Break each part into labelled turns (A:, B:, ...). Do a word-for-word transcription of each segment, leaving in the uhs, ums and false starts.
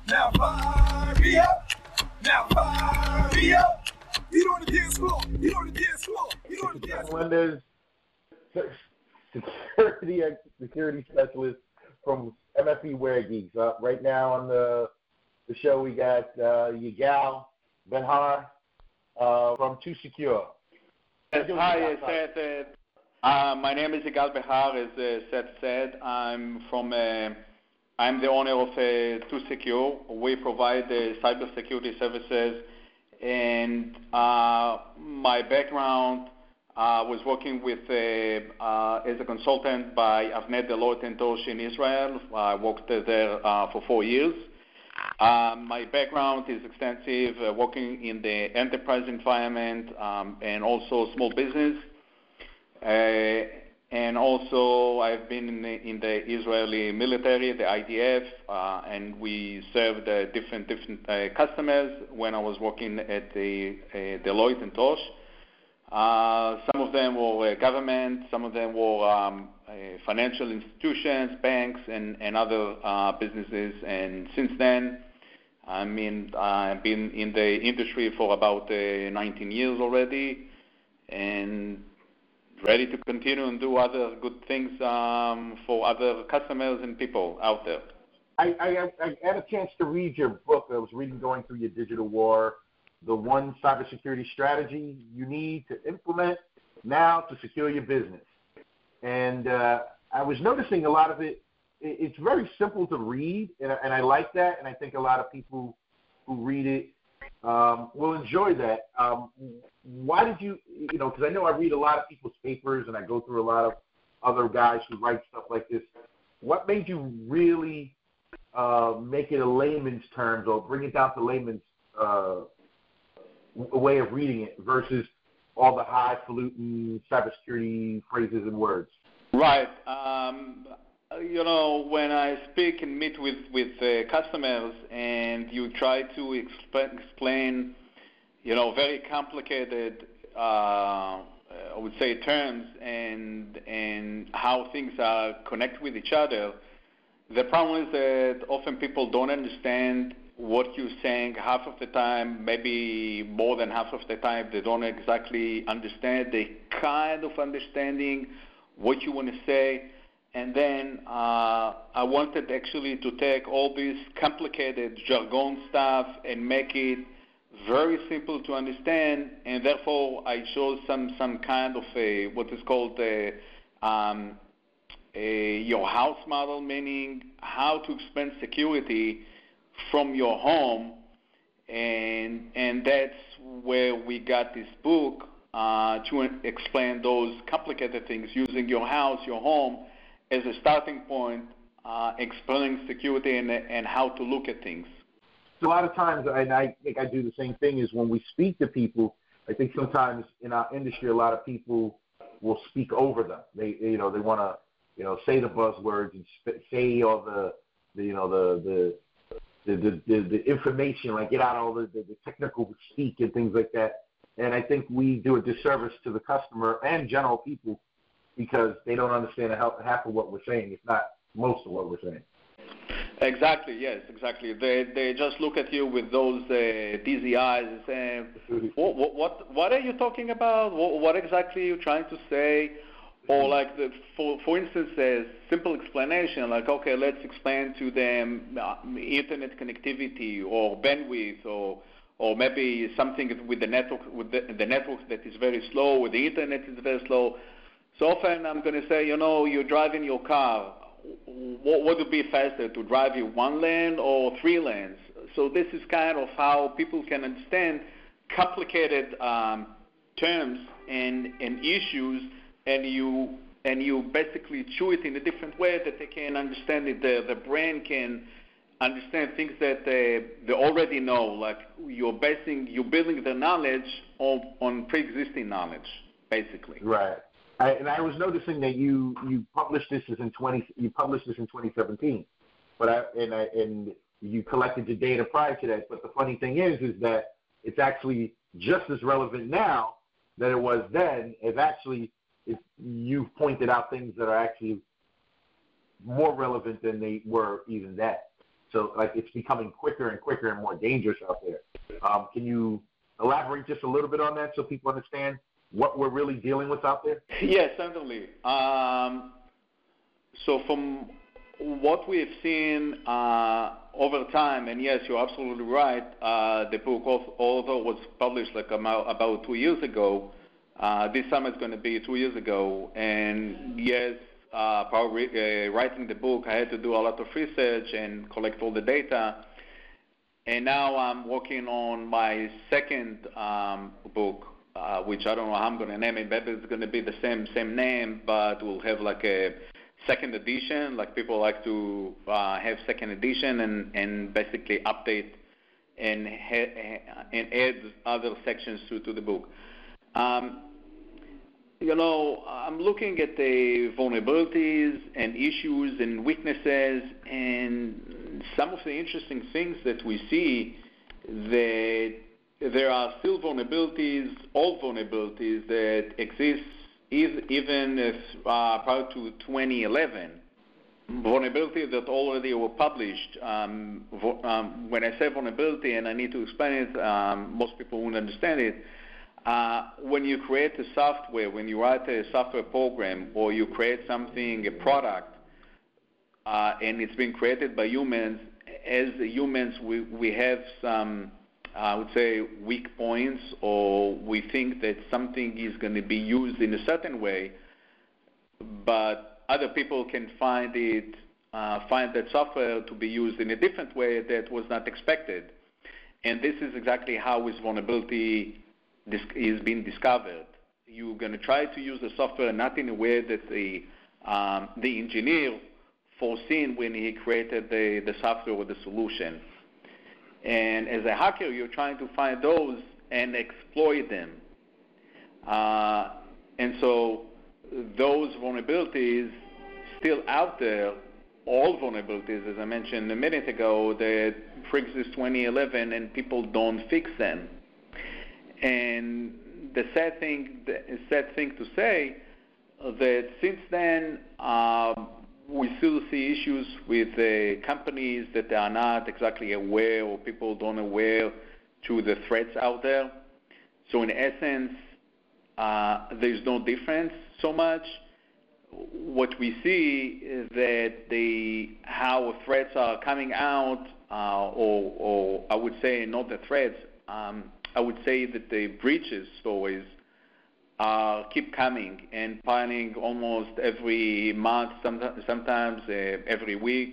A: Now fire me up. Now fire me up. Get on the dance floor. Get on the dance floor. Get on the dance floor.
B: When there's security security specialist from M F E Wear Geeks. Uh, right now on the the show we got uh, Yigal Ben-Har uh, from Too Secure.
C: Yes, hi, Seth. Uh, my name is Yigal Ben-Har, as uh, Seth said. I'm from. Uh, I'm the owner of uh, Too Secure. We provide uh, cybersecurity services, and uh, my background uh, was working with uh, uh, as a consultant by Avnet, Deloitte and Touche in Israel. I worked there uh, for four years. Uh, my background is extensive, uh, working in the enterprise environment um, and also small business. Uh, and also I've been in the, in the Israeli military, the I D F, uh, and we served uh, different different uh, customers when I was working at the uh, Deloitte and Touche. Uh, some of them were uh, government, some of them were um, uh, financial institutions, banks, and, and other uh, businesses. And since then, I mean, I've been in the industry for about uh, nineteen years already, and ready to continue and do other good things um, for other customers and people out there.
B: I, I, I had a chance to read your book. I was reading Going Through Your Digital War, the one cybersecurity strategy you need to implement now to secure your business. And uh, I was noticing a lot of it, it's very simple to read, and, and I like that, and I think a lot of people who read it um, will enjoy that. Um, why did you, you know, because I know I read a lot of people's papers, and I go through a lot of other guys who write stuff like this. What made you really uh, make it a layman's terms, or bring it down to layman's uh, a way of reading it versus all the highfalutin cybersecurity phrases and words?
C: Right. Um, you know, when I speak and meet with, with uh, customers and you try to exp- explain, you know, very complicated, uh, I would say, terms and, and how things are connect with each other, the problem is that often people don't understand what you're saying half of the time, maybe more than half of the time. They don't exactly understand. They kind of understanding what you want to say. And then uh, I wanted actually to take all this complicated jargon stuff and make it very simple to understand. And therefore, I chose some, some kind of a, what is called a, um, a your house model, meaning how to explain security from your home, and and that's where we got this book uh, to explain those complicated things using your house, your home, as a starting point, uh, explaining security and, and how to look at things.
B: A lot of times, and I think I do the same thing, is when we speak to people, I think sometimes in our industry, a lot of people will speak over them. They, you know, they want to, you know, say the buzzwords and sp- say all the, the, you know, the the The, the, the, the information, like get out all the, the, the technical speak and things like that. And I think we do a disservice to the customer and general people because they don't understand half, half of what we're saying, if not most of what we're saying.
C: Exactly, yes, exactly. They they just look at you with those uh, dizzy eyes and say, what, what, what, what are you talking about? What, what exactly are you trying to say? Or like, the, for for instance, a simple explanation, like, okay, let's explain to them uh, internet connectivity or bandwidth, or or maybe something with the network, with the, the network that is very slow, or the internet is very slow. So often I'm going to say, you know, you're driving your car. What would it be faster, to drive you one lane or three lanes? So this is kind of how people can understand complicated um, terms and and issues. And you and you basically chew it in a different way that they can understand it. The, the brain can understand things that they, they already know. Like you're basing, you're building the knowledge on, on pre-existing knowledge, basically.
B: Right. I, and I was noticing that you, you published this in twenty you published this in twenty seventeen, but I and I and you collected the data prior to that. But the funny thing is, is that it's actually just as relevant now that it was then. It's actually If you've pointed out things that are actually more relevant than they were even then. So, like, it's becoming quicker and quicker and more dangerous out there. Um, can you elaborate just a little bit on that so people understand what we're really dealing with out there?
C: Yes, certainly. Um, so from what we have seen uh, over time, and yes, you're absolutely right, uh, the book, although it was published like about, about two years ago, uh, this summer is going to be two years ago, and yes, uh, probably uh, writing the book, I had to do a lot of research and collect all the data, and now I'm working on my second um, book, uh, which I don't know how I'm going to name it, but it's going to be the same same name, but we'll have like a second edition, like people like to uh, have second edition and, and basically update and ha- and add other sections to, to the book. Um, you know, I'm looking at the vulnerabilities and issues and weaknesses, and some of the interesting things that we see, that there are still vulnerabilities, old vulnerabilities that exist even if uh, prior to twenty eleven, vulnerabilities that already were published. Um, vo- um, when I say vulnerability, and I need to explain it, um, most people won't understand it. Uh, when you create a software, when you write a software program, or you create something, a product, uh, and it's been created by humans, as humans, we, we have some, I would say, weak points, or we think that something is going to be used in a certain way, but other people can find it, uh, find that software to be used in a different way that was not expected. And this is exactly how this vulnerability is being discovered. You're going to try to use the software not in a way that the um, the engineer foreseen when he created the, the software or the solution. And as a hacker, you're trying to find those and exploit them. Uh, and so those vulnerabilities still out there, all vulnerabilities, as I mentioned a minute ago, that pre-exist twenty eleven, and people don't fix them. And the sad thing, the sad thing to say, that since then, um, we still see issues with uh, companies that are not exactly aware, or people don't aware to the threats out there. So in essence, uh, there's no difference so much. What we see is that the how threats are coming out, uh, or, or I would say not the threats, um, I would say that the breaches stories uh, keep coming and piling almost every month, sometimes, sometimes uh, every week,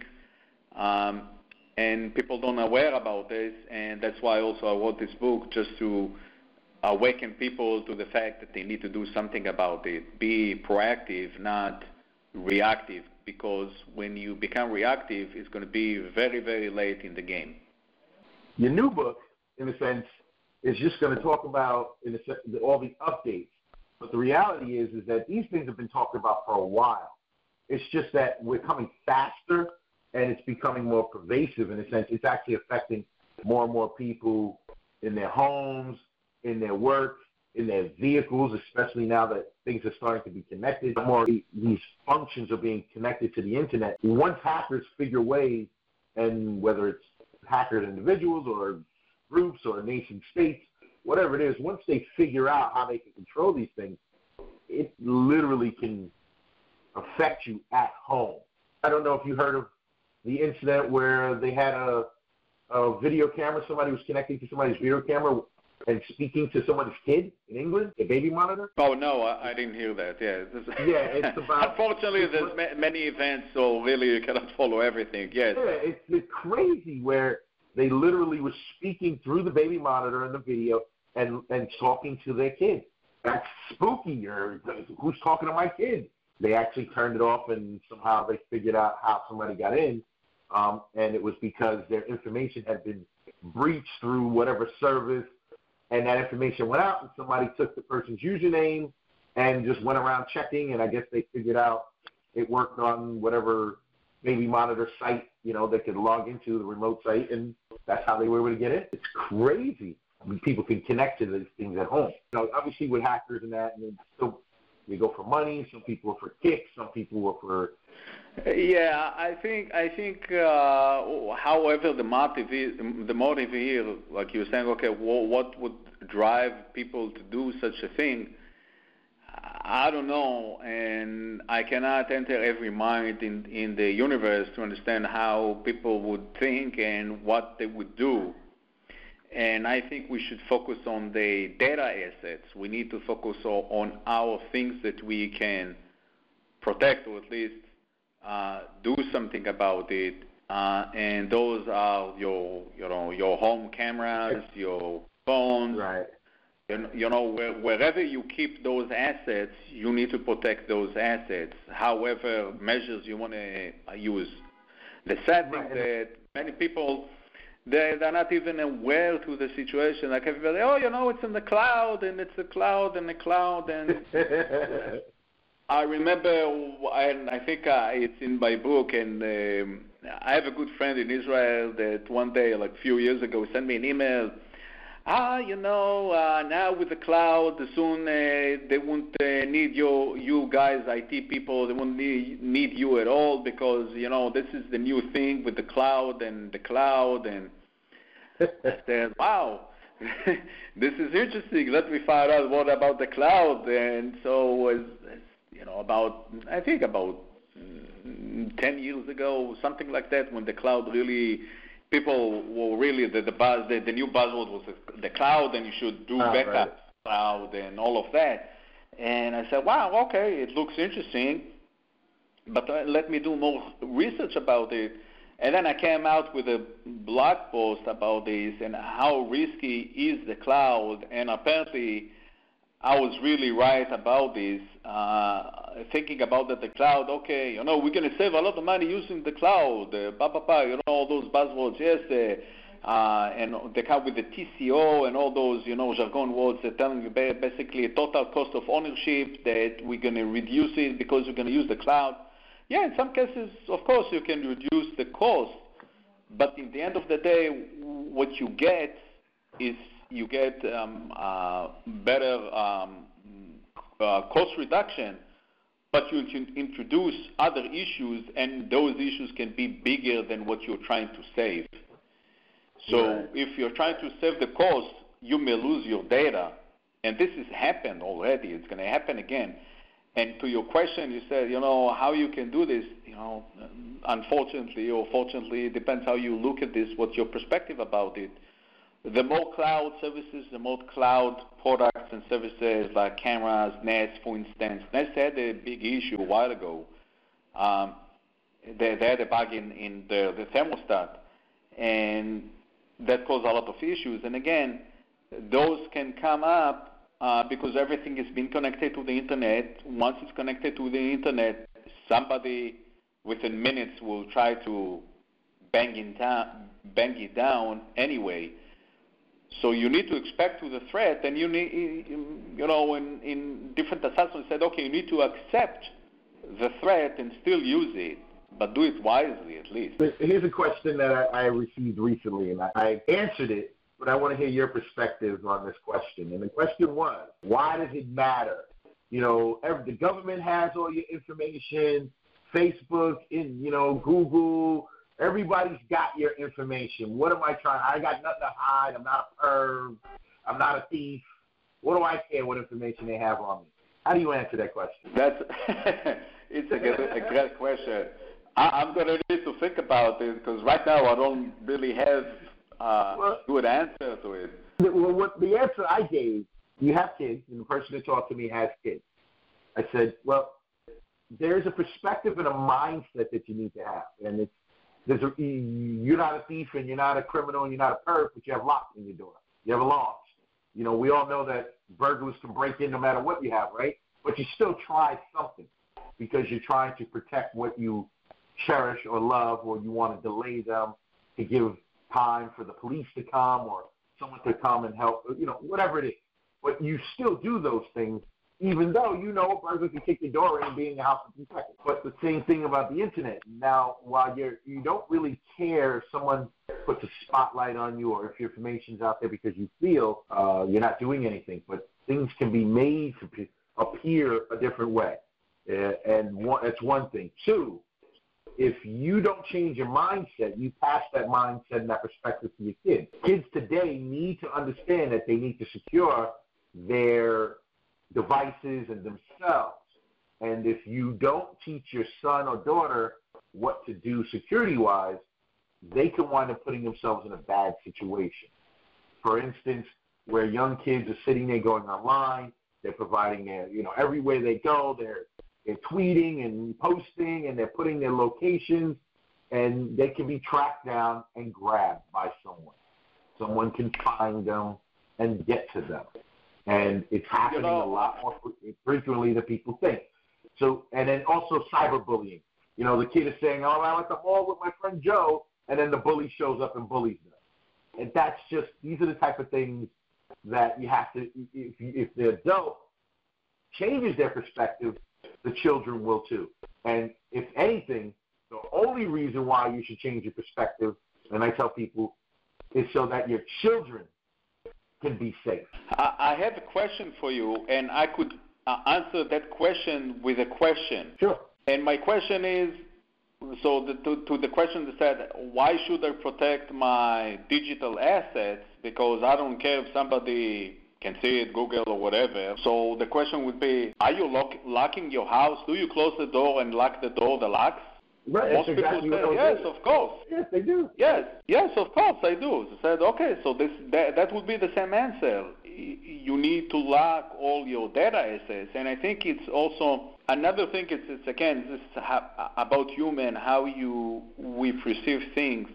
C: um, and people don't know aware about this, and that's why also I wrote this book, just to awaken people to the fact that they need to do something about it. Be proactive, not reactive, because when you become reactive, it's going to be very, very late in the game.
B: Your new book, in a sense, is just going to talk about in a sense, all the updates. But the reality is, is that these things have been talked about for a while. It's just that we're coming faster, and it's becoming more pervasive in a sense. It's actually affecting more and more people in their homes, in their work, in their vehicles, especially now that things are starting to be connected. More these functions are being connected to the internet. Once hackers figure ways, and whether it's hackers individuals or groups or nation states, whatever it is, once they figure out how they can control these things, it literally can affect you at home. I don't know if you heard of the incident where they had a, a video camera, somebody was connecting to somebody's video camera and speaking to somebody's kid in England, a baby monitor.
C: Oh, no, I, I didn't hear that, yeah.
B: Yeah, it's about...
C: Unfortunately,
B: it's,
C: there's ma- many events, so really you cannot follow everything, yes.
B: Yeah, it's, it's crazy where they literally were speaking through the baby monitor in the video and, and talking to their kid. That's spooky, or who's talking to my kid? They actually turned it off, and somehow they figured out how somebody got in, um, and it was because their information had been breached through whatever service, and that information went out, and somebody took the person's username and just went around checking, and I guess they figured out it worked on whatever baby monitor site, you know, they could log into the remote site, and that's how they were able to get in. It's crazy. I mean, people can connect to these things at home. You know, obviously with hackers and that, and so They go for money. Some people are for kicks. Some people are for.
C: Yeah, I think I think. Uh, however, the motive is, the motive here, like you were saying, okay, well, what would drive people to do such a thing? I don't know, and I cannot enter every mind in in the universe to understand how people would think and what they would do. And I think we should focus on the data assets. We need to focus on our things that we can protect, or at least uh, do something about it. Uh, and those are your, you know, your home cameras, your phones.
B: Right.
C: You, you know, where, wherever you keep those assets, you need to protect those assets. However, measures you want to use. The sad thing
B: right.
C: that many people. They, they're not even aware to the situation. Like everybody, oh, you know, it's in the cloud, and it's the cloud, and the cloud. And I remember, and I think uh, it's in my book, and um, I have a good friend in Israel that one day, like a few years ago, sent me an email. Ah, you know, uh, now with the cloud, soon uh, they won't uh, need you, you guys, I T people, they won't need, need you at all because, you know, this is the new thing with the cloud and the cloud. And I said, wow, this is interesting. Let me find out what about the cloud. And so, was, you know, about, I think about mm, ten years ago, something like that, when the cloud really... People were really, the the, buzz, the the new buzzword was the, the cloud, and you should do oh, backup right. cloud and all of that. And I said, wow, okay, it looks interesting, but uh, let me do more research about it. And then I came out with a blog post about this and how risky is the cloud. And apparently, I was really right about this. Uh, thinking about that the cloud, okay, you know, we're going to save a lot of money using the cloud, uh, bah, bah, bah, you know, all those buzzwords, yes, uh, uh, and they come with the T C O and all those, you know, jargon words that telling you basically a total cost of ownership, that we're going to reduce it because we're going to use the cloud. Yeah, in some cases, of course, you can reduce the cost, but in the end of the day, what you get is you get um, uh, better um, uh, cost reduction, but you can introduce other issues, and those issues can be bigger than what you're trying to save. So right. if you're trying to save the cost, you may lose your data, and this has happened already. It's going to happen again. And to your question, you said, you know, how you can do this, you know, unfortunately or fortunately, it depends how you look at this, what's your perspective about it. The more cloud services, the more cloud products and services like cameras, Nest, for instance. Nest had a big issue a while ago. Um, they, they had a bug in, in the, the thermostat, and that caused a lot of issues. And again, those can come up uh, because everything is being connected to the internet. Once it's connected to the internet, somebody within minutes will try to bang it down, bang it down anyway. So you need to expect to the threat, and you need, you know, in, in different assessments said, okay, you need to accept the threat and still use it, but do it wisely at least.
B: Here's a question that I, I received recently, and I, I answered it, but I want to hear your perspective on this question. And the question was, why does it matter? You know, every, the government has all your information, Facebook, in, you know, Google. Everybody's got your information. What am I trying? I got nothing to hide. I'm not a perv. I'm not a thief. What do I care what information they have on me? How do you answer that question?
C: That's it's a, good, a great question. I, I'm going to need to think about it because right now I don't really have a well, good answer to it.
B: Well, what the answer I gave, you have kids, and the person that talked to me has kids. I said, well, there's a perspective and a mindset that you need to have, and it's There's a, you're not a thief and you're not a criminal and you're not a perp, but you have locks in your door. You have alarms. You know, we all know that burglars can break in no matter what you have, right? But you still try something because you're trying to protect what you cherish or love, or you want to delay them to give time for the police to come or someone to come and help, you know, whatever it is. But you still do those things, even though you know a burglar can kick your door in and be in your house in two seconds. But the same thing about the internet. Now, while you're, you don't really care if someone puts a spotlight on you or if your information's out there because you feel uh, you're not doing anything, but things can be made to, appear a different way. Uh, and one, that's one thing. Two, if you don't change your mindset, you pass that mindset and that perspective to your kids. Kids today need to understand that they need to secure their devices and themselves. And if you don't teach your son or daughter what to do security-wise, they can wind up putting themselves in a bad situation. For instance, where young kids are sitting there going online, they're providing their, you know, everywhere they go, they're they're tweeting and posting, and they're putting their locations, and they can be tracked down and grabbed by someone. Someone can find them and get to them. And it's happening you know, a lot more frequently than people think. So, and then also cyberbullying. You know, the kid is saying, oh, I'm at the mall with my friend Joe, and then the bully shows up and bullies them. And that's just, these are the type of things that you have to, if, if the adult changes their perspective, the children will too. And if anything, the only reason why you should change your perspective, and I tell people, is so that your children can be safe.
C: I, I have a question for you, and I could uh, answer that question with a question.
B: Sure.
C: And my question is, so the, to, to the question that said, why should I protect my digital assets? Because I don't care if somebody can see it, Google or whatever. So the question would be, are you lock, locking your house? Do you close the door and lock the door, the locks?
B: Right,
C: Most
B: that's
C: people
B: exactly
C: say,
B: what
C: yes,
B: do.
C: of course.
B: Yes, they do.
C: Yes, yes, of course I do. They said, okay, so this that, that would be the same answer. You need to lock all your data assets. And I think it's also, another thing, it's, it's again, this is about human, how you we perceive things.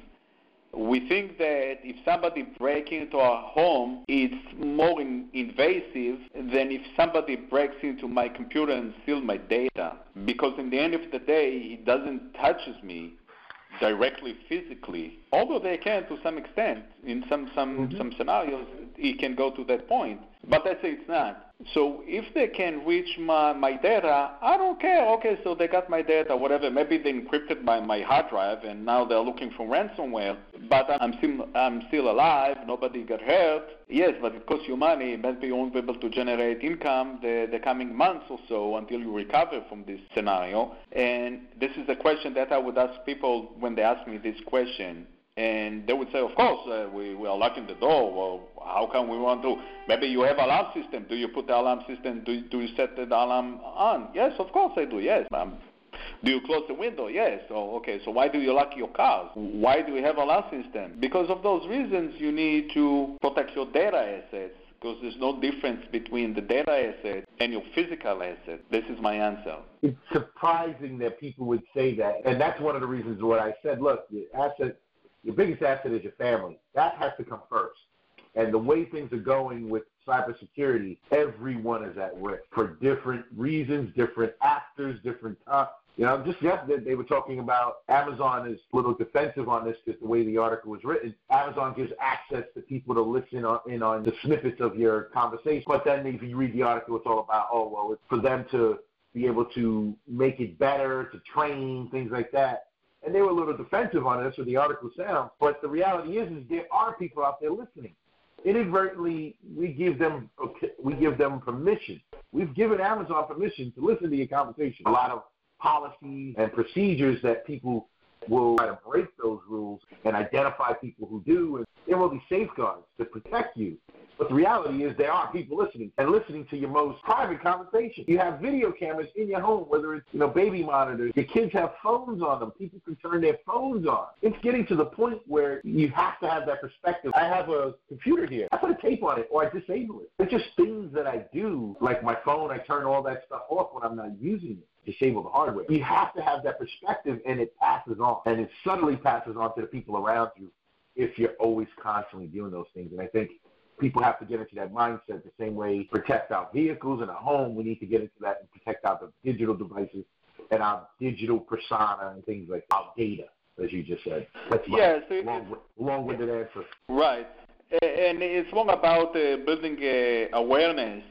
C: We think that if somebody breaks into our home, it's more in, invasive than if somebody breaks into my computer and steals my data. Because in the end of the day, it doesn't touch me directly physically, although they can to some extent. In some some,
B: mm-hmm.
C: some scenarios, it can go to that point. But let's say it's not. So if they can reach my, my data, I don't care. Okay, so they got my data, whatever. Maybe they encrypted my, my hard drive, and now they're looking for ransomware. But I'm still I'm still alive. Nobody got hurt. Yes, but it costs you money. Maybe you won't be able to generate income the, the coming months or so until you recover from this scenario. And this is a question that I would ask people when they ask me this question. And they would say, of course, uh, we, we are locking the door. Well, how come we want to? Maybe you have alarm system. Do you put the alarm system? Do, do you set the alarm on? Yes, of course I do, yes. Um, do you close the window? Yes. Oh, okay, so why do you lock your cars? Why do you have alarm system? Because of those reasons, you need to protect your data assets, because there's no difference between the data asset and your physical asset. This is my answer.
B: It's surprising that people would say that. And that's one of the reasons why I said, look, your asset, your biggest asset is your family. That has to come first. And the way things are going with cybersecurity, everyone is at risk for different reasons, different actors, different uh, you know, just yesterday they were talking about Amazon is a little defensive on this because the way the article was written. Amazon gives access to people to listen on, in on the snippets of your conversation. But then if you read the article, it's all about, oh, well, it's for them to be able to make it better, to train, things like that. And they were a little defensive on it. That's what the article sounds. But the reality is, is there are people out there listening. Inadvertently, we give them we give them permission. We've given Amazon permission to listen to your conversation. A lot of policies and procedures that people will try to break those rules and identify people who do. And there will be safeguards to protect you. But the reality is there are people listening and listening to your most private conversation. You have video cameras in your home, whether it's, you know, baby monitors. Your kids have phones on them. People can turn their phones on. It's getting to the point where you have to have that perspective. I have a computer here. I put a tape on it or I disable it. It's just things that I do, like my phone, I turn all that stuff off when I'm not using it. Disable the hardware. You have to have that perspective, and it passes on. And it subtly passes on to the people around you if you're always constantly doing those things. And I think people have to get into that mindset the same way protect our vehicles and our home. We need to get into that and protect our digital devices and our digital persona and things like our data, as you just said. That's my
C: yes,
B: long, long-winded answer.
C: Right. And it's more about uh, building uh, awareness,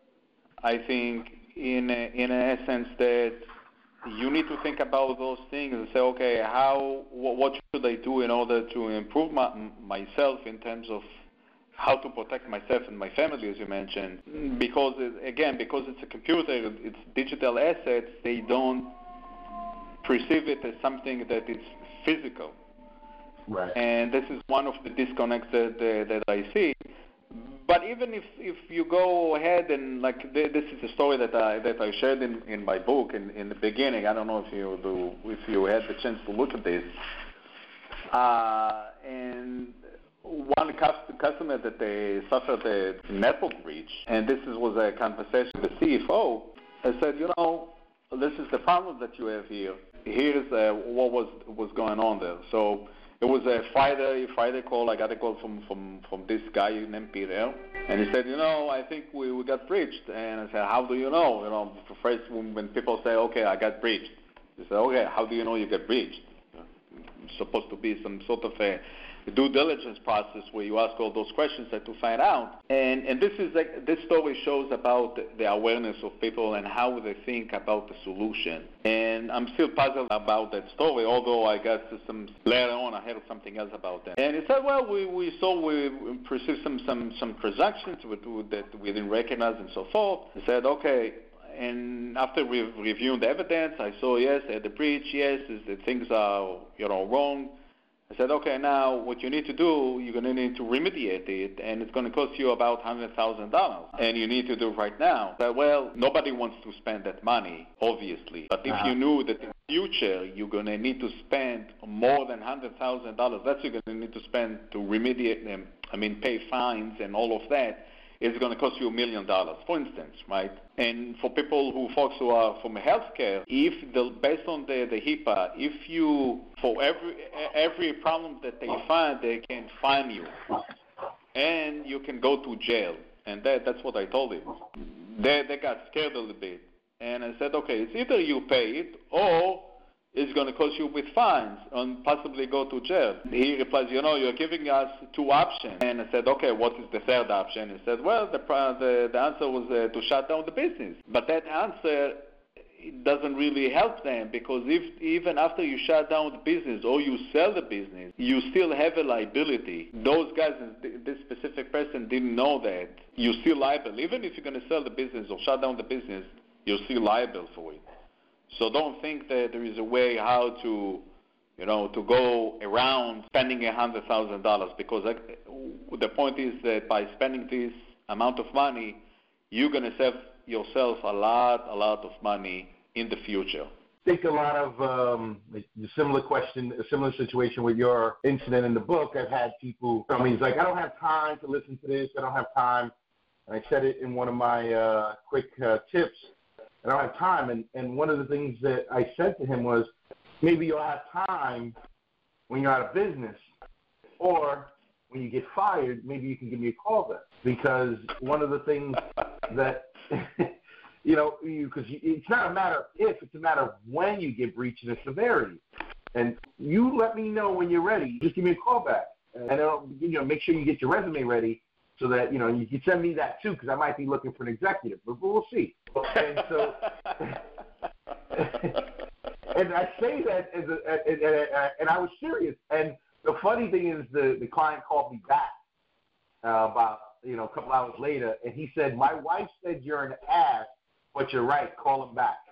C: I think, in a, in a sense that you need to think about those things and say, okay, how, what should I do in order to improve my, myself in terms of how to protect myself and my family, as you mentioned, because, it, again, because it's a computer, it's digital assets, they don't perceive it as something that is physical.
B: Right.
C: And this is one of the disconnects that, uh, that I see. But even if, if you go ahead and, like, th- this is a story that I that I shared in, in my book in, in the beginning. I don't know if you do, if you had the chance to look at this. Uh, and one cus- customer that they suffered a network breach, and this is, was a conversation with the C F O. I said, you know, this is the problem that you have here. Here's uh, what was was going on there. So it was a Friday Friday call. I got a call from, from, from this guy named Peter, and he said, you know, I think we, we got breached. And I said, how do you know? You know, first when, when people say, okay, I got breached, they say, okay, how do you know you got breached? It's supposed to be some sort of a due diligence process where you ask all those questions that to find out. And and this is like, this story shows about the awareness of people and how they think about the solution. And I'm still puzzled about that story, although I got some later on I heard something else about that. And he said, well, we, we saw we perceived some some some transactions with, with that we didn't recognize and so forth. He said, okay. And after we reviewing the evidence, I saw yes, at the breach, yes, is that things are you know wrong. I said, okay, now what you need to do, you're going to need to remediate it, and it's going to cost you about one hundred thousand dollars, and you need to do it right now. I said, well, nobody wants to spend that money, obviously, but if uh-huh. you knew that in the future you're going to need to spend more than one hundred thousand dollars, that's you're going to need to spend to remediate them, I mean, pay fines and all of that, it's going to cost you a million dollars, for instance, right? And for people who, folks who are from healthcare, if the, based on the, the HIPAA, if you, for every every problem that they find, they can fine you, and you can go to jail. And that, that's what I told him. They they got scared a little bit, and I said, okay, it's either you pay it or it's going to cost you with fines and possibly go to jail. He replies, you know, you're giving us two options. And I said, okay, what is the third option? He said, well, the the, the answer was uh, to shut down the business. But that answer doesn't really help them, because if even after you shut down the business or you sell the business, you still have a liability. Those guys, this specific person didn't know that. You're still liable. Even if you're going to sell the business or shut down the business, you're still liable for it. So don't think that there is a way how to, you know, to go around spending one hundred thousand dollars, because the point is that by spending this amount of money, you're going to save yourself a lot, a lot of money in the future.
B: I think a lot of um, a similar question, a similar situation with your incident in the book. I've had people tell me, he's like, I don't have time to listen to this. I don't have time. And I said it in one of my uh, quick uh, tips. I don't have time. And, and one of the things that I said to him was, maybe you'll have time when you're out of business, or when you get fired, maybe you can give me a call then. Because one of the things that, you know, because you, it's not a matter of if, it's a matter of when you get breached and the severity. And you let me know when you're ready. Just give me a call back. And I'll, you know, make sure you get your resume ready, so that, you know, you can send me that too, because I might be looking for an executive, but we'll see. And so, and I say that as a, and, and, and I was serious. And the funny thing is, the, the client called me back uh, about, you know, a couple hours later, and he said, my wife said you're an ass, but you're right, call him back.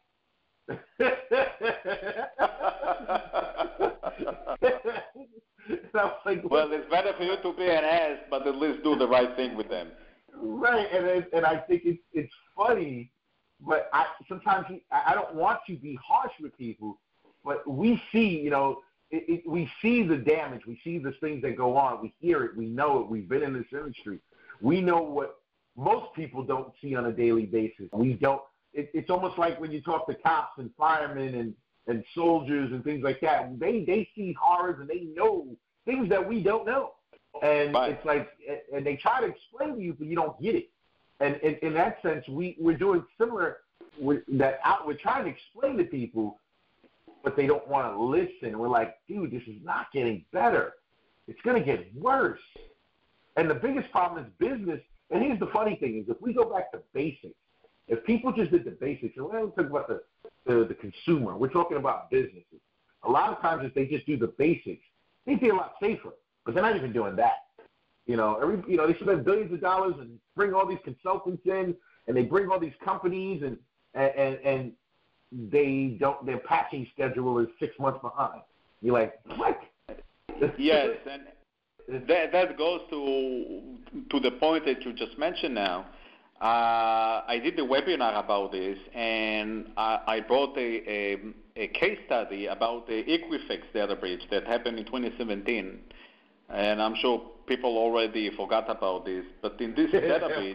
B: Like,
C: well, it's better for you to be an ass, but at least do the right thing with them.
B: Right, and it, and I think it's it's funny, but I sometimes he, I don't want to be harsh with people, but we see, you know, it, it, we see the damage, we see the things that go on, we hear it, we know it, we've been in this industry, we know what most people don't see on a daily basis. We don't. It, it's almost like when you talk to cops and firemen and and soldiers and things like that, they they see horrors and they know things that we don't know. And right. It's like, and they try to explain to you, but you don't get it. And in, in that sense, we, we're doing similar with that out. We're trying to explain to people, but they don't want to listen. We're like, dude, this is not getting better. It's going to get worse. And the biggest problem is business. And here's the funny thing is, if we go back to basics, if people just did the basics, and we're not talking about the, the, the consumer, we're talking about businesses. A lot of times if they just do the basics, they'd be a lot safer. But they're not even doing that. You know, every you know they spend billions of dollars and bring all these consultants in, and they bring all these companies, and and and they don't. Their patching schedule is six months behind. You're like, what?
C: Yes, and that that goes to to the point that you just mentioned now. Uh, I did a webinar about this, and I, I brought a, a, a case study about the Equifax data breach that happened in twenty seventeen. And I'm sure people already forgot about this, but in this data breach,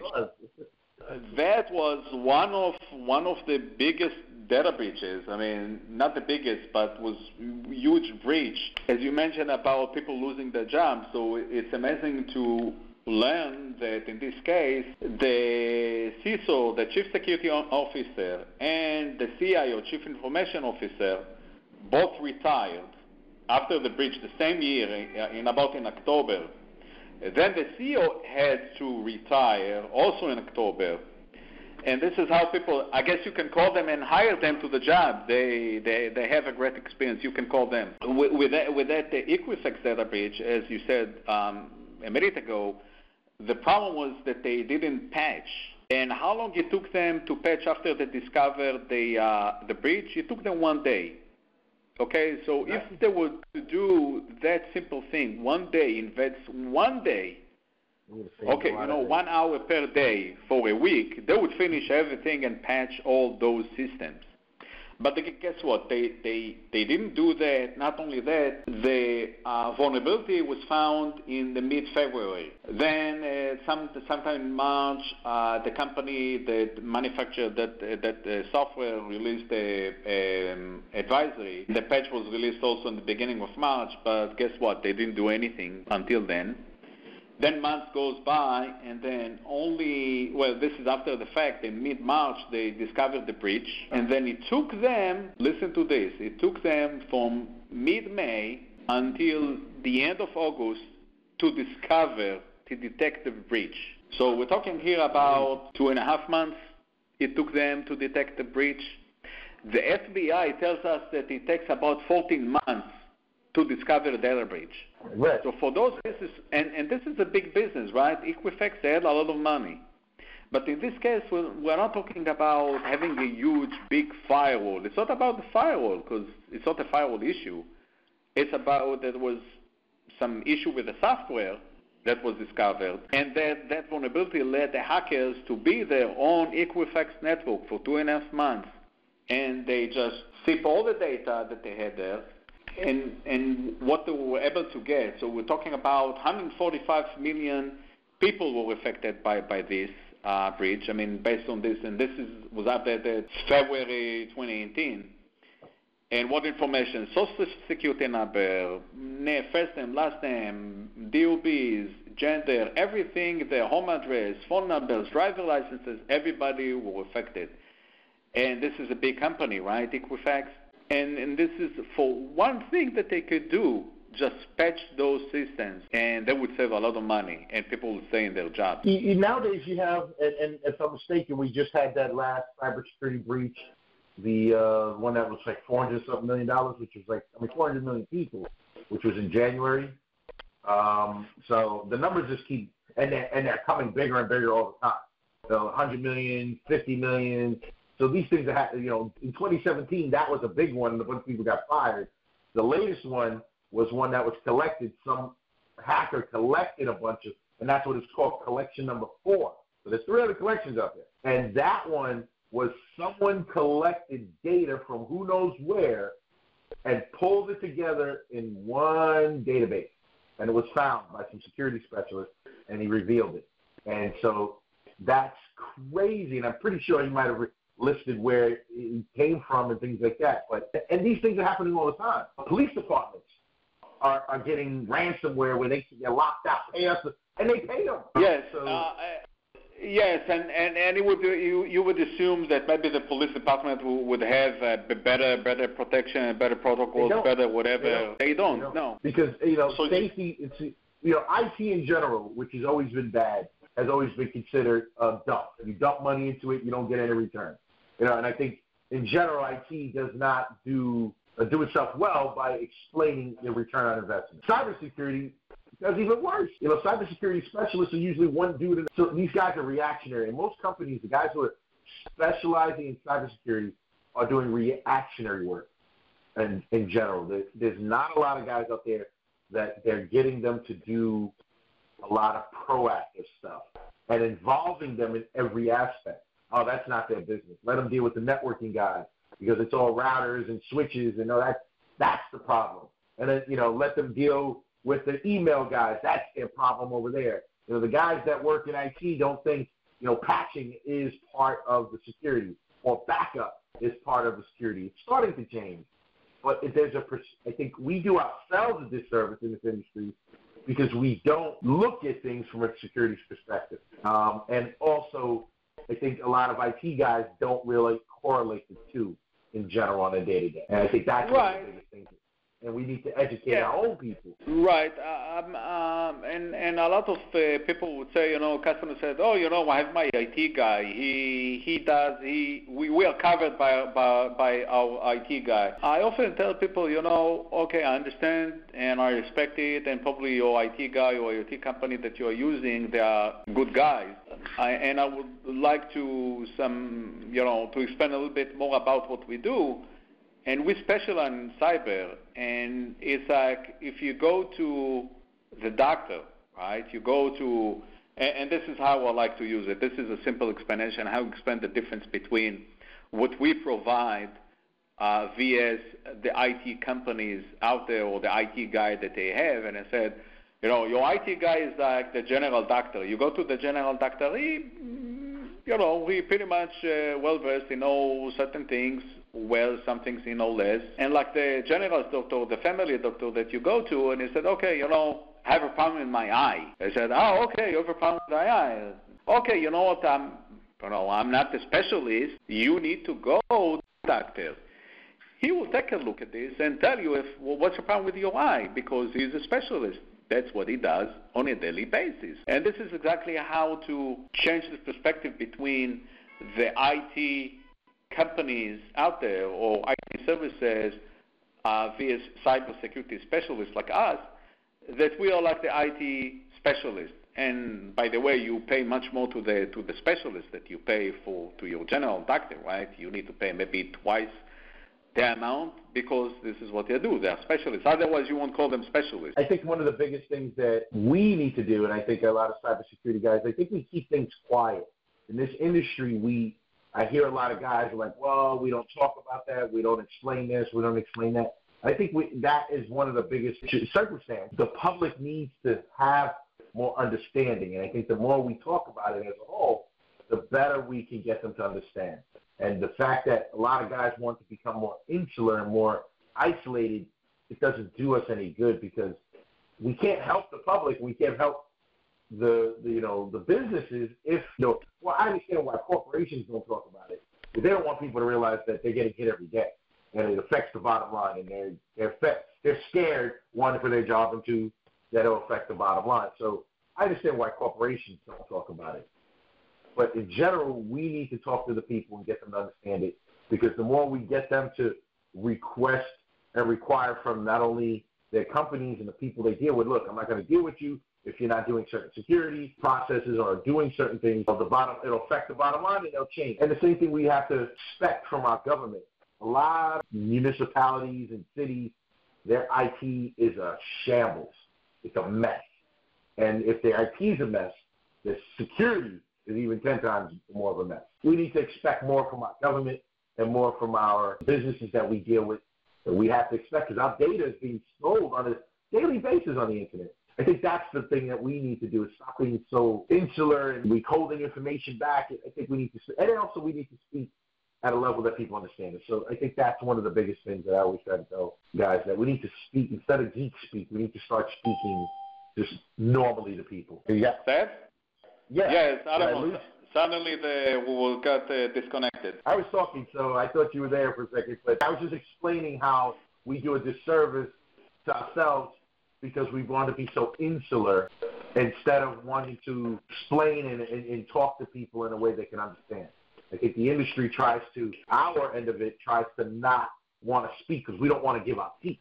C: that was one of one of the biggest data breaches. I mean, not the biggest, but was huge breach. As you mentioned about people losing their jobs, so it's amazing to learn that in this case, the C I S O, the Chief Security Officer, and the C I O, Chief Information Officer, both retired after the breach the same year, in about in October. Then the C E O had to retire also in October. And this is how people, I guess you can call them and hire them to the job. They they, they have a great experience. You can call them. With, with that, with that the Equifax data breach, as you said um, a minute ago, the problem was that they didn't patch. And how long it took them to patch after they discovered the uh, the breach? It took them one day. Okay, so if they were to do that simple thing, one day, invest one day, okay, you know, one hour per day for a week, they would finish everything and patch all those systems. But they, guess what? They, they they didn't do that. Not only that, the uh, vulnerability was found in the mid-February. Then, uh, some sometime in March, uh, the company that manufactured that uh, that uh, software released a, um, advisory. The patch was released also in the beginning of March. But guess what? They didn't do anything until then. Then months goes by, and then only, well, this is after the fact, in mid-March, they discovered the breach, and then it took them, listen to this, it took them from mid-May until the end of August to discover, to detect the breach. So we're talking here about two and a half months it took them to detect the breach. The F B I tells us that it takes about fourteen months to discover a data breach.
B: Right.
C: So for those business, and, and this is a big business, right? Equifax, they had a lot of money. But in this case, we're, we're not talking about having a huge, big firewall. It's not about the firewall, because it's not a firewall issue. It's about there was some issue with the software that was discovered, and that, that vulnerability led the hackers to be there on Equifax network for two and a half months. And they just sip all the data that they had there, And, and what they were able to get. So we're talking about one hundred forty-five million people were affected by, by this uh, breach. I mean, based on this, and this is, was updated February twenty eighteen. And what information? Social security number, first name, last name, D O Bs, gender, everything, their home address, phone numbers, driver licenses, everybody were affected. And this is a big company, right, Equifax? And, and this is for one thing that they could do, just patch those systems, and they would save a lot of money, and people would stay in their jobs.
B: You, you, nowadays you have, and, and if I'm mistaken, we just had that last cybersecurity breach, the uh, one that was like four hundred something million dollars, which was like, I mean, four hundred million people, which was in January. Um, so the numbers just keep, and they're, and they're coming bigger and bigger all the time. So one hundred million, fifty million. So these things are, you know, in twenty seventeen, that was a big one, and a bunch of people got fired. The latest one was one that was collected. Some hacker collected a bunch of, and that's what it's called, collection number four. So there's three other collections out there. And that one was someone collected data from who knows where and pulled it together in one database. And it was found by some security specialist, and he revealed it. And so that's crazy, and I'm pretty sure he might have re- listed where it came from and things like that. But and these things are happening all the time. Police departments are, are getting ransomware where they get locked out, pay us, and they pay them.
C: Yes,
B: so,
C: uh, yes, and, and, and it would you you would assume that maybe the police department would have uh, better better protection, better protocols, better whatever. They don't. They don't, they don't. No,
B: because you know
C: so
B: safety. It's you know I T in general, which has always been bad, has always been considered a dump. You dump money into it, you don't get any return. You know, and I think in general, I T does not do uh, do itself well by explaining the return on investment. Cybersecurity, That's even worse. You know, cybersecurity specialists are usually one dude. In, so these guys are reactionary. In most companies, the guys who are specializing in cybersecurity are doing reactionary work. And in general, there, there's not a lot of guys out there that they're getting them to do a lot of proactive stuff and involving them in every aspect. Oh, that's not their business. Let them deal with the networking guys because it's all routers and switches, and no, that's that's the problem. And then, you know, let them deal with the email guys. That's their problem over there. You know, the guys that work in I T don't think, you know, patching is part of the security or backup is part of the security. It's starting to change. But if there's a, I think we do ourselves a disservice in this industry because we don't look at things from a security perspective. Um, and also, I think a lot of I T guys don't really correlate the two in general on a day-to-day. And I think that's
C: right.
B: one of the biggest things. And we need to educate
C: yeah.
B: our own people.
C: Right. Um, um, and, and a lot of uh, people would say, you know, customers said, oh, you know, I have my I T guy. He he does, he we, we are covered by, by, by our I T guy. I often tell people, you know, okay, I understand and I respect it, and probably your I T guy or your I T company that you are using, they are good guys. I, and I would like to some, you know, to expand a little bit more about what we do. And we specialize in cyber, and it's like if you go to the doctor, right, you go to, and, and this is how I like to use it. This is a simple explanation, how to explain the difference between what we provide uh, vs the I T companies out there or the I T guy that they have. And I said, you know, your I T guy is like the general doctor. You go to the general doctor, he, you know, he pretty much uh, well-versed, he knows certain things, well, some things he knows less. And like the general doctor, the family doctor that you go to, and he said, okay, you know, I have a problem in my eye. I said, oh, okay, you have a problem with my eye. Okay, you know what, I'm, you know, I'm not the specialist. You need to go to the doctor. He will take a look at this and tell you if well, what's the problem with your eye, because he's a specialist. That's what he does on a daily basis. And this is exactly how to change the perspective between the I T companies out there or I T services uh, via cybersecurity specialists like us, that we are like the I T specialists. And by the way, you pay much more to the to the specialist that you pay for to your general doctor, right? You need to pay maybe twice the amount because this is what they do. They are specialists. Otherwise, you won't call them specialists.
B: I think one of the biggest things that we need to do, and I think a lot of cybersecurity guys, I think we keep things quiet. In this industry, we I hear a lot of guys are like, well, we don't talk about that. We don't explain this. We don't explain that. I think we, that is one of the biggest circumstances. The public needs to have more understanding. And I think the more we talk about it as a whole, the better we can get them to understand. And the fact that a lot of guys want to become more insular and more isolated, it doesn't do us any good because we can't help the public. We can't help the, the you know the businesses if you know. Well, I understand why corporations don't talk about it, but they don't want people to realize that they're getting hit every day, and it affects the bottom line, and they're they're fe- they're scared, one, for their job, and two, that it'll affect the bottom line. So I understand why corporations don't talk about it, but in general, we need to talk to the people and get them to understand it, because the more we get them to request and require from not only their companies and the people they deal with, look, I'm not going to deal with you if you're not doing certain security processes or doing certain things. The bottom, it'll affect the bottom line and they'll change. And the same thing we have to expect from our government. A lot of municipalities and cities, their I T is a shambles. It's a mess. And if their I T is a mess, their security is even ten times more of a mess. We need to expect more from our government and more from our businesses that we deal with. That we have to expect, because our data is being sold on a daily basis on the internet. I think that's the thing that we need to do, is stop being so insular and withholding information back. I think we need to, and then also we need to speak at a level that people understand it. So I think that's one of the biggest things that I always try to tell guys, that we need to speak, instead of geek speak, we need to start speaking just normally to people.
C: Yeah. Seth?
B: Yeah.
C: Yes, I don't know. Suddenly the, we will get uh, disconnected.
B: I was talking, so I thought you were there for a second, but I was just explaining how we do a disservice to ourselves because we want to be so insular instead of wanting to explain and, and, and talk to people in a way they can understand. I think the industry tries to, our end of it, tries to not want to speak because we don't want to give out secrets.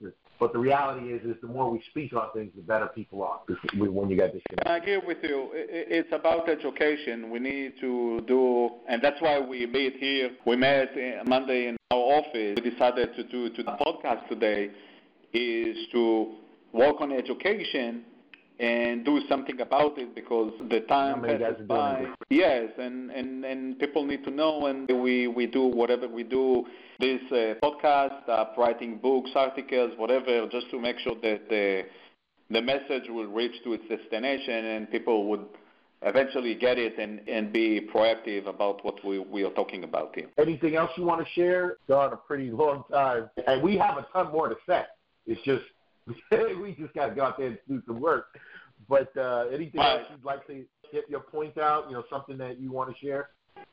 B: But the reality is, is the more we speak on things, the better people are when you get disconnected.
C: I agree with you. It's about education. We need to do, and that's why we meet here. We met Monday in our office. We decided to do to the podcast today is to work on education and do something about it because the time passes by. Yes, and, and, and people need to know, and we, we do whatever we do, this uh, podcast, uh, writing books, articles, whatever, just to make sure that the, the message will reach to its destination and people would eventually get it and, and be proactive about what we, we are talking about here.
B: Anything else you want to share? It's gone a pretty long time, and we have a ton more to say. It's just we just got to go out there and do some work. But uh, anything
C: right.
B: else you'd like to get your point out, you know, something that you want to share?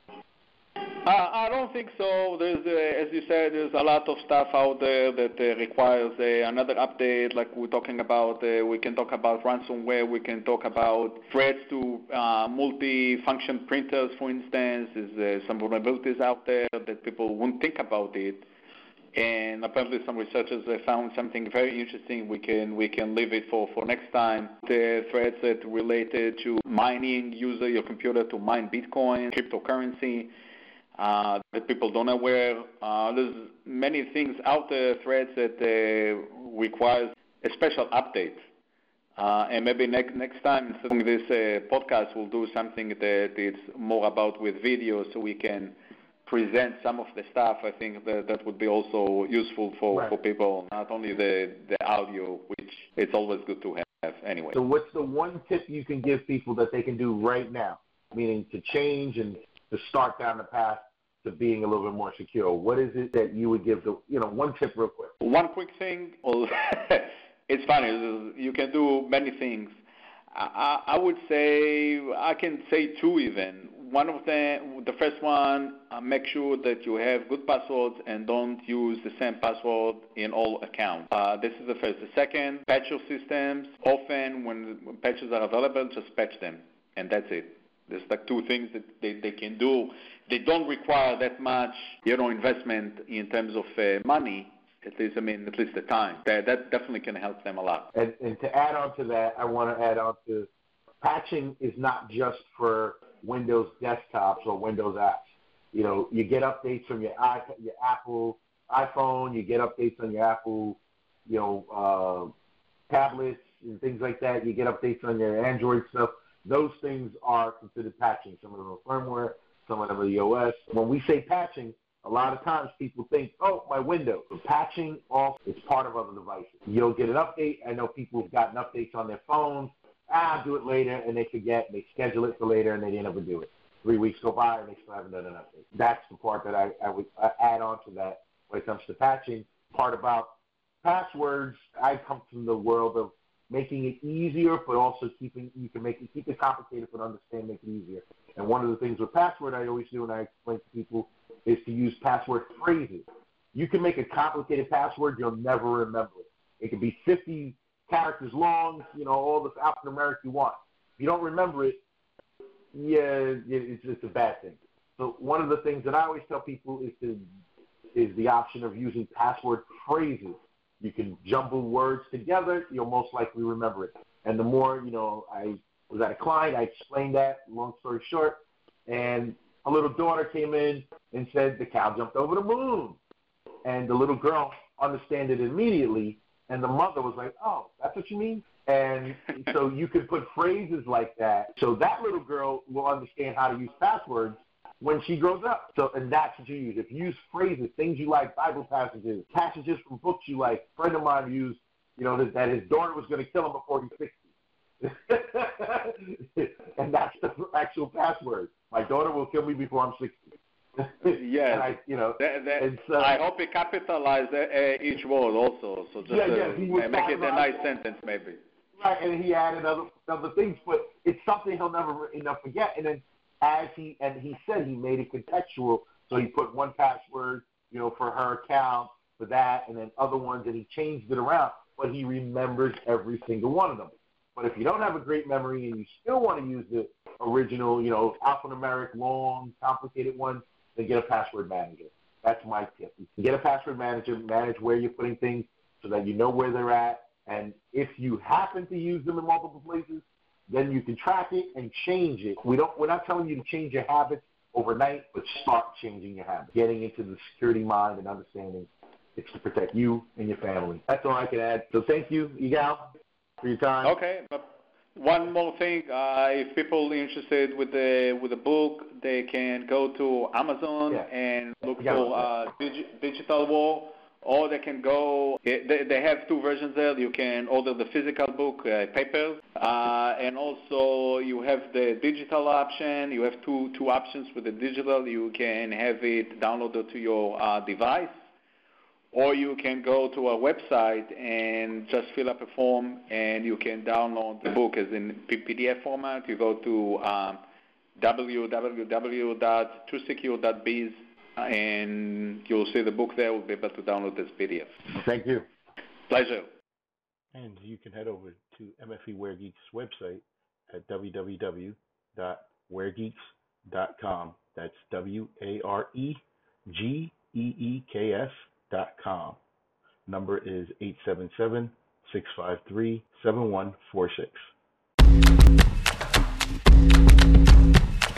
C: Uh, I don't think so. There's, uh, as you said, there's a lot of stuff out there that uh, requires uh, another update, like we're talking about. Uh, we can talk about ransomware. We can talk about threats to uh, multi-function printers, for instance. There's uh, some vulnerabilities out there that people wouldn't think about it. And apparently some researchers have found something very interesting. We can we can leave it for, for next time. The threats that related to mining, use your computer to mine Bitcoin, cryptocurrency, uh, that people don't aware. Uh, there's many things out there, threats that uh, requires a special update. Uh, and maybe next next time, instead of this uh, podcast, we'll do something that it's more about with video so we can present some of the stuff. I think that that would be also useful for,
B: right.
C: for people, not only the, the audio, which it's always good to have anyway.
B: So what's the one tip you can give people that they can do right now, meaning to change and to start down the path to being a little bit more secure? What is it that you would give, the, you know, one tip real quick?
C: One quick thing, well, it's funny, you can do many things. I, I would say, I can say two even. One of them, the first one, uh, make sure that you have good passwords and don't use the same password in all accounts. Uh, this is the first. The second, patch your systems. Often when, when patches are available, just patch them, and that's it. There's like two things that they, they can do. They don't require that much, you know, investment in terms of uh, money. At least, I mean, at least the time. That, that definitely can help them a lot.
B: And, and to add on to that, I want to add on to patching is not just for Windows desktops or Windows apps. You know, you get updates from your iPad, your Apple iPhone, you get updates on your Apple, you know, uh, tablets and things like that. You get updates on your Android stuff. Those things are considered patching. Some of them are firmware, some of them are the O S. When we say patching, a lot of times people think, oh, my Windows. So patching also is part of other devices. You'll get an update. I know people have gotten updates on their phones. Ah, I'll do it later, and they forget. They schedule it for later, and they never do it. Three weeks go by, and they still haven't done an update. That's the part that I, I would add on to that when it comes to patching. Part about passwords, I come from the world of making it easier, but also keeping you can make it keep it complicated, but understand, make it easier. And one of the things with password I always do, and I explain to people, is to use password phrases. You can make a complicated password, you'll never remember it. It can be fifty characters long, you know, all the alphanumeric you want. If you don't remember it, yeah, it's just a bad thing. So one of the things that I always tell people is to is the option of using password phrases. You can jumble words together, you'll most likely remember it. And the more, you know, I was at a client, I explained that, long story short, and a little daughter came in and said the cow jumped over the moon. And the little girl understood it immediately, and the mother was like, oh, that's what you mean? And so you can put phrases like that so that little girl will understand how to use passwords when she grows up. So, and that's what you use. If you use phrases, things you like, Bible passages, passages from books you like. A friend of mine used, you know, that his daughter was going to kill him before he's sixty. And that's the actual password. My daughter will kill me before I'm sixty.
C: Yes.
B: And I, you know,
C: that, that,
B: and so,
C: I hope he capitalized uh, each word also. So just
B: yeah,
C: uh,
B: yeah,
C: make it a nice sentence maybe.
B: Right, and he added other other things, but it's something he'll never enough forget. And then as he and he said he made it contextual, so he put one password, you know, for her account for that, and then other ones, and he changed it around. But he remembers every single one of them. But if you don't have a great memory and you still want to use the original, you know, alphanumeric, long, complicated one, then get a password manager. That's my tip. You get a password manager, manage where you're putting things, so that you know where they're at. And if you happen to use them in multiple places, then you can track it and change it. We don't, we're not telling you to change your habits overnight, but start changing your habits, getting into the security mind and understanding it's to protect you and your family. That's all I can add. So thank you, Yigal, for your time.
C: Okay. One more thing, uh, if people are interested with the with the book, they can go to Amazon yeah. and look yeah. for uh, Digi- Digital War, or they can go, they, they have two versions there. You can order the physical book, uh, paper, uh, and also you have the digital option. You have two two options with the digital. You can have it downloaded to your uh, device, or you can go to our website and just fill up a form, and you can download the book as in P D F format. You go to um, w w w dot true secure dot biz, and you'll see the book there. We'll be able to download this P D F.
B: Thank you.
C: Pleasure.
D: And you can head over to M F E WearGeeks website at w w w dot weargeeks dot com. That's W A R E G E E K S dot com. Number is eight seven seven, six five three, seven one four six.